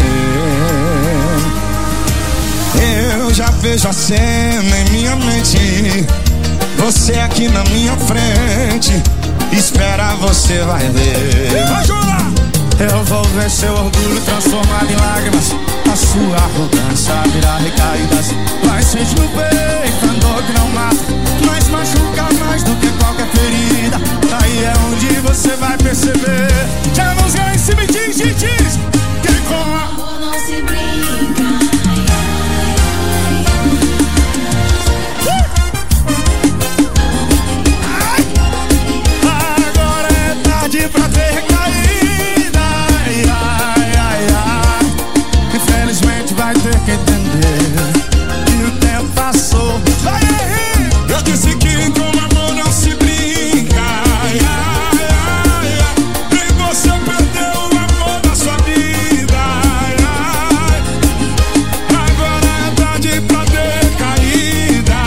Eu já vejo a cena em minha mente, você aqui na minha frente. Espera, você vai ver. Eu vou ver seu orgulho transformado em lágrimas, a sua arrogância virar recaídas. Vai sentir no peito, andor que não mata, mas machuca mais do que qualquer ferida. Aí é onde você vai perceber que a música em cima diz que com amor não se brinca. Agora é tarde pra ter recaída. Infelizmente vai ter que entender que o tempo passou. Eu disse que com amor não se brinca. E você perdeu o amor da sua vida. Agora é tarde pra ter caída.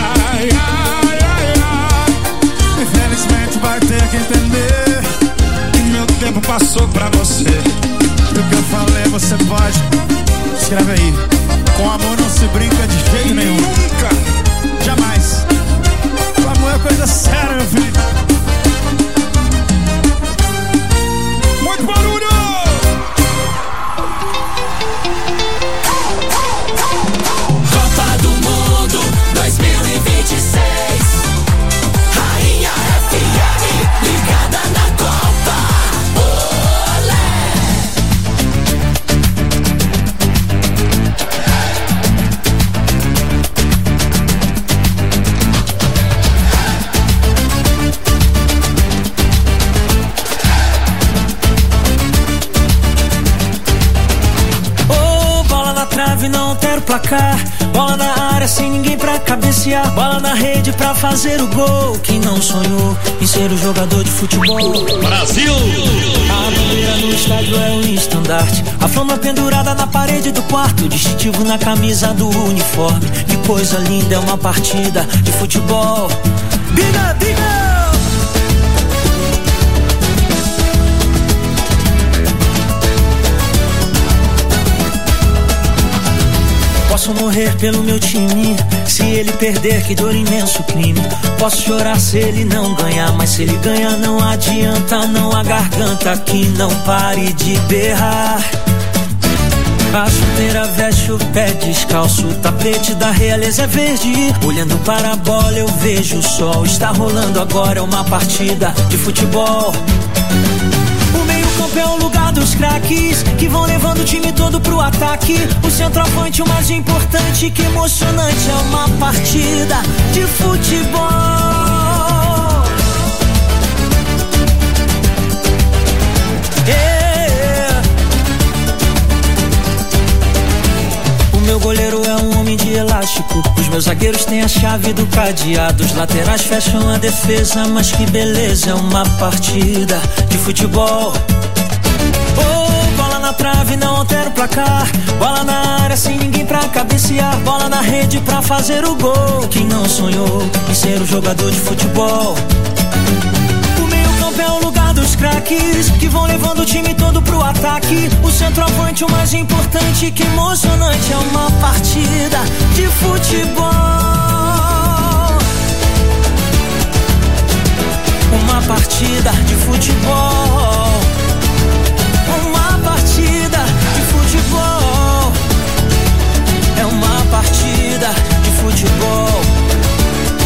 Infelizmente vai ter que entender que meu tempo passou pra você. E o que eu falei você pode. Escreve aí. Com amor não se brinca de jeito nenhum. Nunca. Jamais. O amor é coisa séria, meu filho. Muito barulho! Copa do Mundo 2026. Rainha FM, ligada na Copa. Olé! Não altera o placar, bola na área sem ninguém pra cabecear, bola na rede pra fazer o gol. Quem não sonhou em ser o jogador de futebol? Brasil! A bandeira no estádio é o estandarte, a flama pendurada na parede do quarto, o distintivo na camisa do uniforme. Que coisa linda é uma partida de futebol. Diga, diga! Posso morrer pelo meu time, se ele perder, que dor, imenso crime. Posso chorar se ele não ganhar, mas se ele ganhar não adianta, não há garganta que não pare de berrar. A chuteira veste o pé descalço, o tapete da realeza é verde. Olhando para a bola eu vejo o sol, está rolando agora, é uma partida de futebol. É o lugar dos craques que vão levando o time todo pro ataque. O centroavante, o mais importante, que emocionante, é uma partida de futebol. O meu goleiro é um homem de elástico, os meus zagueiros têm a chave do cadeado, os laterais fecham a defesa, mas que beleza, é uma partida de futebol. Bola na trave, não altera o placar, bola na área sem ninguém pra cabecear, bola na rede pra fazer o gol. Quem não sonhou em ser um jogador de futebol? O meio-campo é o lugar dos craques que vão levando o time todo pro ataque. O centroavante, o mais importante, que emocionante, é uma partida de futebol. Uma partida de futebol. Uma partida de futebol. É uma partida de futebol.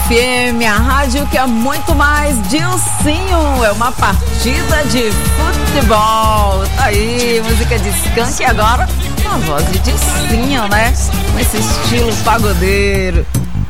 FM, a rádio que é muito mais Dilcinho, é uma partida de futebol. Tá aí, música de Skank e agora uma voz de Dilcinho, né? Com esse estilo pagodeiro.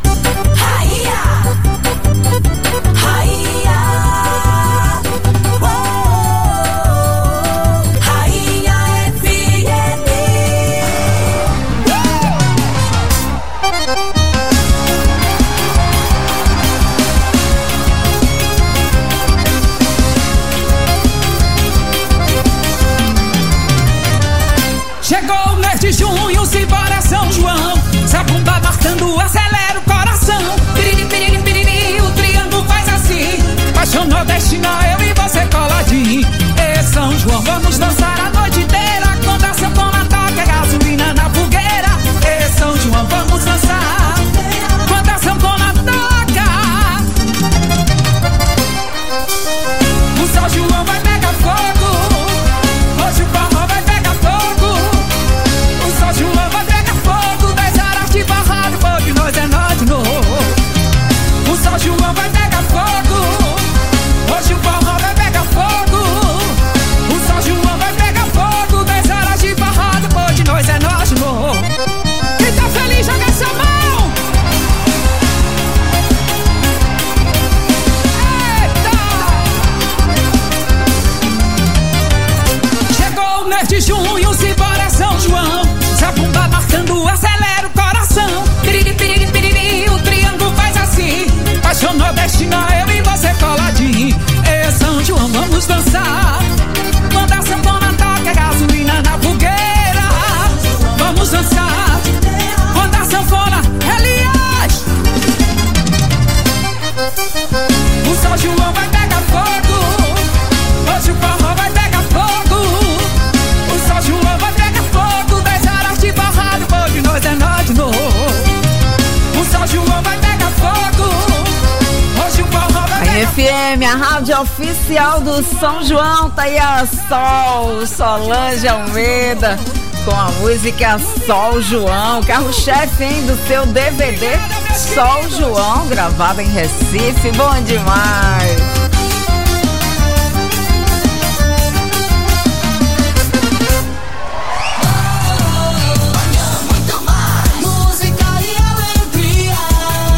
Chegou o mês de junho, simbora São João. Se a bomba marcando, acelera o coração. Piriri, piriri, piriri, o triângulo faz assim. Paixão nordestina, eu e você coladinho. E São João, vamos dançar a noite inteira. Quando a sanfona toca, gasolina na fogueira. E São João, vamos dançar. Quando a sanfona toca, o São João vai pegar fogo. Hoje o forró vai pegar fogo. O São João vai pegar fogo. 10 horas de barrado, pô, de nós é nós de novo. O São João vai pegar fogo. Hoje o forró vai pegar fogo. O São João vai pegar fogo. 10 horas de barrado, pô, de nós é nós de novo. Quem tá feliz, joga essa mão. Eita! Chegou o mês de junho, simbora São João. Se a bomba marcando, acelera o coração. Piriri, piriri, piriri, o triângulo faz assim. Paixão nordestina, eu e você coladinho. E São João, vamos dançar. Quando a sanfona toca, gasolina na fogueira. Vamos dançar. Quando a sanfona, aliás, o São João vai pegar fogo. Hoje o forró vai pegar fogo. O São João vai pegar fogo. 10 horas de barrado, pô, de nós é nós de novo. O São João vai pegar fogo. Hoje o forró vai pegar fogo. FM, a rádio oficial do São João. Tá aí a Solange Almeida com a música Sol João, carro-chefe, hein, do seu DVD Sol João, gravado em Recife. Bom demais. Música e alegria,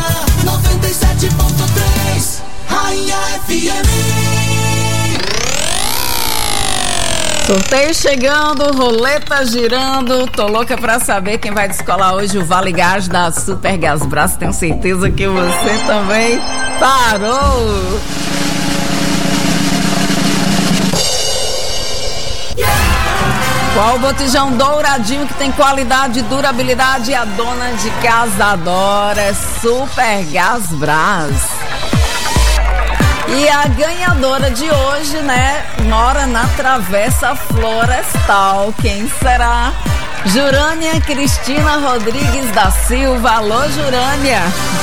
97.3, Rainha FM. Sorteio chegando, roleta girando. Tô louca pra saber quem vai descolar hoje o Vale Gás da Super Gasbras. Tenho certeza que você também parou. Qual o botijão douradinho que tem qualidade e durabilidade? A dona de casa adora. É Super Gasbras. E a ganhadora de hoje, né, mora na Travessa Florestal. Quem será? Jurânia Cristina Rodrigues da Silva. Alô, Jurânia.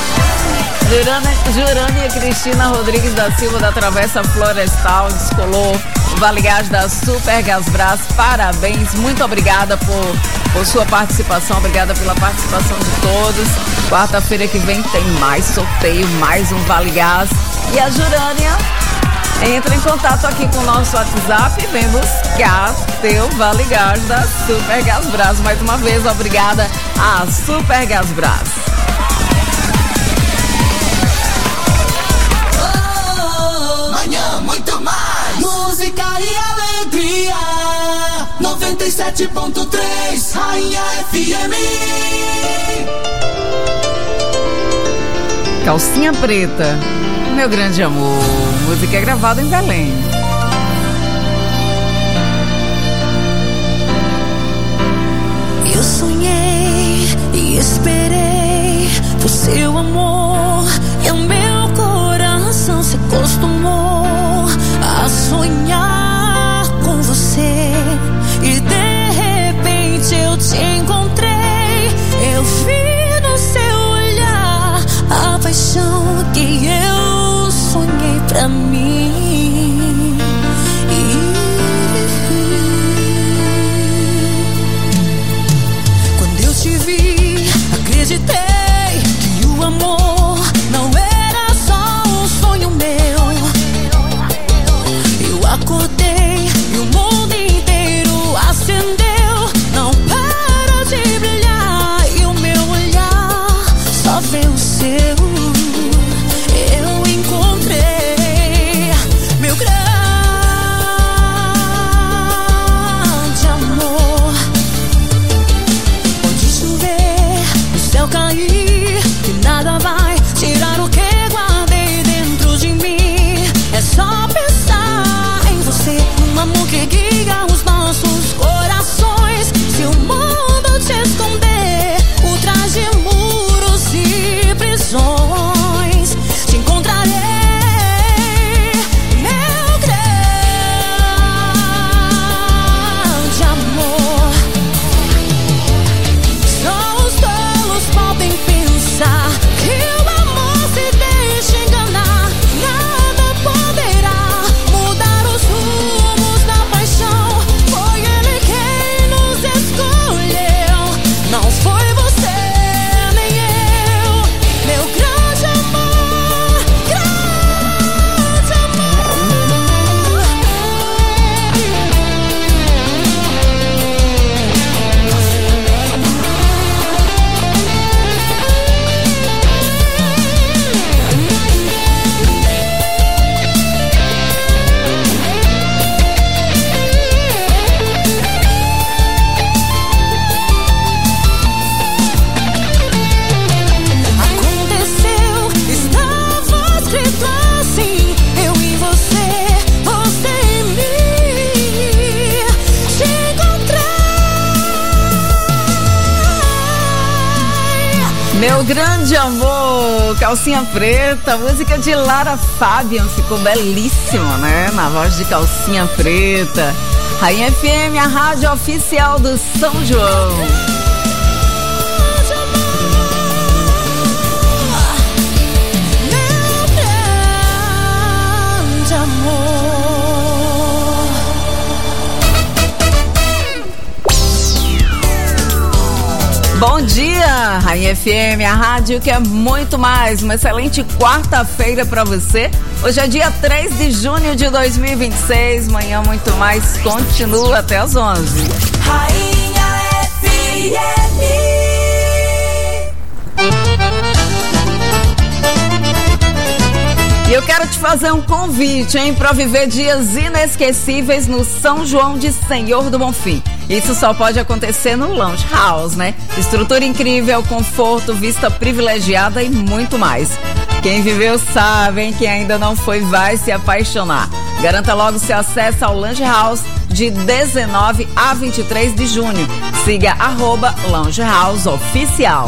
Jurânia Cristina Rodrigues da Silva, da Travessa Florestal, descolou o Vale Gás da Super Gasbras. Parabéns, muito obrigada por sua participação, obrigada pela participação de todos. Quarta-feira que vem tem mais sorteio, mais um Vale Gás. E a Jurânia entra em contato aqui com o nosso WhatsApp e vem buscar teu Vale Gás da Super Gasbras. Mais uma vez, obrigada a Super Gasbras. Manhã muito mais. Música e alegria, 97.3, Rainha FM. Calcinha Preta, meu grande amor. Música é gravada em Belém. Eu sonhei e esperei por seu amor, e o meu coração se acostumou a sonhar com você. E de repente eu te encontrei, eu vi no seu olhar a paixão que eu sonhei pra mim. Quando eu te vi, acreditei que o amor Meu grande amor, Calcinha Preta, música de Lara Fabian, ficou belíssima, né? Na voz de Calcinha Preta. Rainha FM, a rádio oficial do São João. Bom dia, Rainha FM, a rádio que é muito mais. Uma excelente quarta-feira para você. Hoje é dia 3 de junho de 2026. Manhã muito mais continua até as 11. Rainha FM. E eu quero te fazer um convite, hein, para viver dias inesquecíveis no São João de Senhor do Bonfim. Isso só pode acontecer no Lounge House, né? Estrutura incrível, conforto, vista privilegiada e muito mais. Quem viveu sabe, hein? Quem ainda não foi vai se apaixonar. Garanta logo seu acesso ao Lounge House de 19 a 23 de junho. Siga @Lounge House Oficial.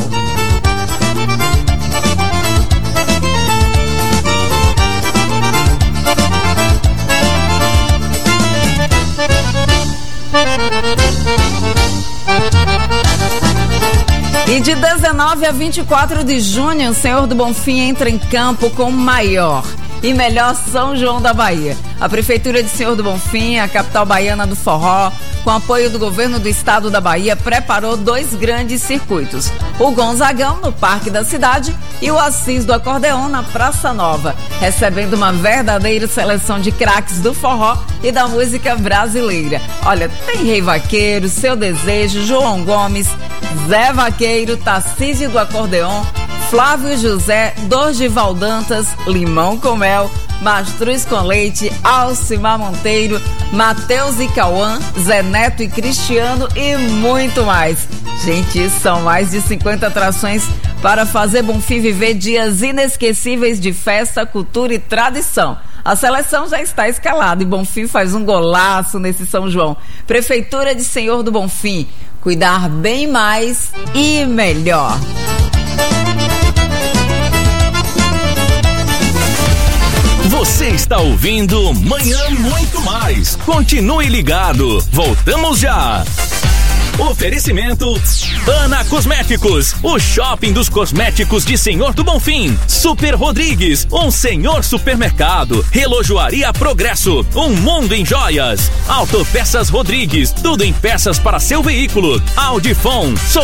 E de 19 a 24 de junho, o Senhor do Bonfim entra em campo com o maior e melhor São João da Bahia. A Prefeitura de Senhor do Bonfim, a capital baiana do forró, com apoio do governo do estado da Bahia, preparou 2 grandes circuitos. O Gonzagão, no Parque da Cidade, e o Assis do Acordeon, na Praça Nova, recebendo uma verdadeira seleção de craques do forró e da música brasileira. Olha, tem Rei Vaqueiro, Seu Desejo, João Gomes, Zé Vaqueiro, Tarcísio do Acordeon, Flávio José, Dorival Dantas, Limão com Mel, Mastruz com Leite, Alcimar Monteiro, Matheus e Cauã, Zé Neto e Cristiano e muito mais. Gente, são mais de 50 atrações para fazer Bonfim viver dias inesquecíveis de festa, cultura e tradição. A seleção já está escalada e Bonfim faz um golaço nesse São João. Prefeitura de Senhor do Bonfim, cuidar bem mais e melhor. Você está ouvindo Manhã Muito Mais. Continue ligado. Voltamos já. Oferecimento Ana Cosméticos, o shopping dos cosméticos de Senhor do Bonfim. Super Rodrigues, um senhor supermercado. Relojoaria Progresso, um mundo em joias. Autopeças Rodrigues, tudo em peças para seu veículo. Audifon,